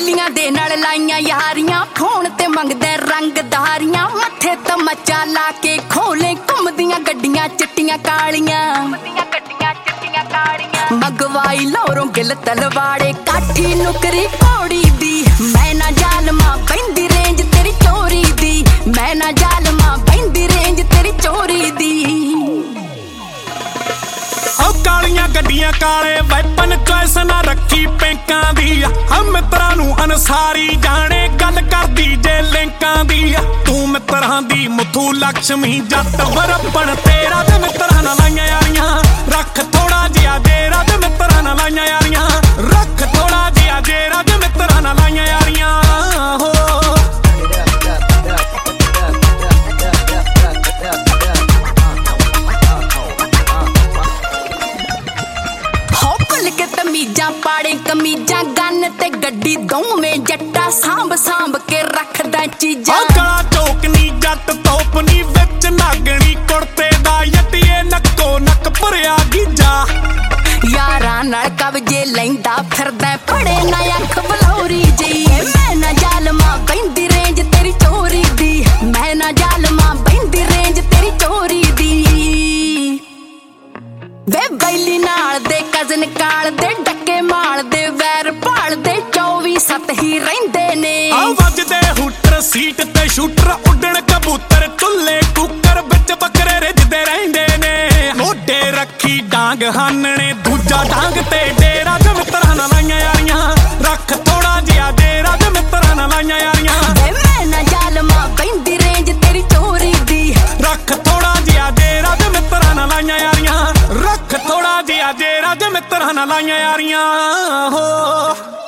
ਬੈਲੀਆਂ ਦੇ ਨਾਲ ਲਾਈਆਂ ਯਾਰੀਆਂ ਫੋਨ ਤੇ ਮੰਗਦੇ ਰੰਗਦਾਰੀਆਂ ਮੱਥੇ ਤੇ ਮੱਚਾ ਲਾ ਕੇ ਖੋਲੇ ਘੁੰਮਦੀਆਂ ਗੱਡੀਆਂ ਚਿੱਟੀਆਂ ਕਾਲੀਆਂ ਮਗਵਾਈ ਲੋਰੋਂ ਗਿਲ ਤਲਵਾੜੇ ਕਾਠੀ ਨੁਕਰੀ ਘੋੜੀ ਦੀ ਮੈਂ ਨਾ ਜ਼ਾਲਮਾ ਪੈਂਦੀ ਰੇਂਜ ਤੇਰੀ ਚੋਰੀ ਦੀ ਮੈਂ ਨਾ ਜ਼ਾਲਮਾ ਪੈਂਦੀ ਰੇਂਜ ਤੇਰੀ ਚੋਰੀ ਦੀ ਕਾਲੀਆਂ ਗੱਡੀਆਂ ਕਾਲੇ ਵੈਪਨ ਚੋਇਸ ਨਾ ਰੱਖੀ ਪੈਂਕਾਂ ਦੀ ਹਮ ਮਿੱਤਰਾਂ ਨੂੰ ਅਨਸਾਰੀ ਜਾਣੇ ਗੱਲ ਕਰਦੀ ਜੇ ਲਿੰਕਾਂ ਦੀ ਤੂੰ ਮਿੱਤਰਾਂ ਦੀ ਮੁੱਥੂ ਲక్ష్ਮੀ ਜੱਟ ਵਰਪਣ ਤੇਰਾ ਤੇ ਮਿੱਤਰਾਂ ਨਾਲ ਲਾਈਆਂ ਯਾਰੀਆਂ ਰੱਖ ਥੋੜਾ ਜਿਹਾ ਜੇਰਾ ਤੇ ਮਿੱਤਰਾਂ ਨਾਲ ਲਾਈਆਂ ਯਾਰੀਆਂ ਰੱਖ ਥੋੜਾ ਜਿਹਾ ਜੇਰਾ ਤੇ ਮਿੱਤਰਾਂ ਨਾਲ ਲਾਈਆਂ ਯਾਰੀਆਂ ਹੋ ਕਮੀਜ਼ਾਂ ਪਾੜੇ ਕਮੀਜ਼ਾਂ ਗੰਨ ਤੇ ਗੱਡੀ ਦੋਵੇਂ ਜੱਟਾ ਸਾਂਭ ਸਾਂਭ ਕੇ ਰੱਖਦਾ ਚੀਜ਼ਾਂ ਕਾਲਾ ਚੌਕਨੀ ਜੱਟ ਤੋਪਨੀ ਵਿੱਚ ਨਾਗਣੀ ਕੁੜਤੇ ਦਾ ਯੱਟੀਏ ਨੱਕੋ ਨੱਕ ਭਰਿਆ ਗੀਜਾ ਯਾਰਾਂ ਨਾਲ ਕਬਜੇ ਲੈਂਦਾ ਫਿਰਦਾ ਫੜੇ ਨਾ ਅੱਖ ਬਲੌਰੀ ਜੀ ਮੈਂ ਨਾ ਜ਼ਾਲਮਾ ਪੈਂਦੀ ਰੇਂਜ ਤੇਰੀ ਚੋਰੀ ਦੀ ਮੈਂ ਨਾ ਜ਼ਾਲਮਾ ਪੈਂਦੀ ਰੇਂਜ ਤੇਰੀ ਚੋਰੀ ਦੀ ਵੇ ਬੈਲੀ ਨਾਲ ਦੇ ਕਜ਼ਨ ਕਾਲ ਦੇ ਡੱਕੇ ਮਾਲ ਦੇ ਵੈਰ ਭਾਲ ਦੇ 24/7 ਹੀ ਰਹਿੰਦੇ ਨੇ ਆ ਵੱਜਦੇ ਹੂਟਰ ਸੀਟ ਤੇ ਸ਼ੂਟਰ ਉੱਡਣ ਕਬੂਤਰ ਚੁੱਲੇ ਕੁੱਕਰ ਵਿੱਚ ਬੱਕਰੇ ਰਿੱਝਦੇ ਰਹਿੰਦੇ ਨੇ ਮੋਢੇ ਰੱਖੀ ਡਾਂਗ ਹਾਨਣੇ ਦੂਜਾ ਡਾਂਗ ਤੇ ਡੇਰਾ ਤੇ ਮਿੱਤਰਾਂ ਨਾਲ ਲਾਈਆਂ ਯਾਰੀਆਂ ਰੱਖ ਥੋੜਾ ਜਿਹਾ ਡੇਰਾ ਤੇ ਮਿੱਤਰਾਂ ਨਾਲ ਲਾਈਆਂ ਯਾਰੀਆਂ ਵੇ ਮੈਂ ਨਾ ਜ਼ਾਲਮਾ ਪੈਂਦੀ ਰੇਂਜ ਤੇਰੀ ਚੋਰੀ ਦੀ ਰੱਖ ਥੋੜਾ ਜਿਹਾ ਡੇਰਾ ਤੇ ਮਿੱਤਰਾਂ ਨਾਲ ਲਾਈਆਂ ਯਾਰੀਆਂ ਰੱਖ ਥੋੜਾ ਜਿਹਾ ਜੇਰਾ ਤੇ ਮਿੱਤਰਾਂ ਨਾਲ ਲਾਈਆਂ ਯਾਰੀਆਂ ਹੋ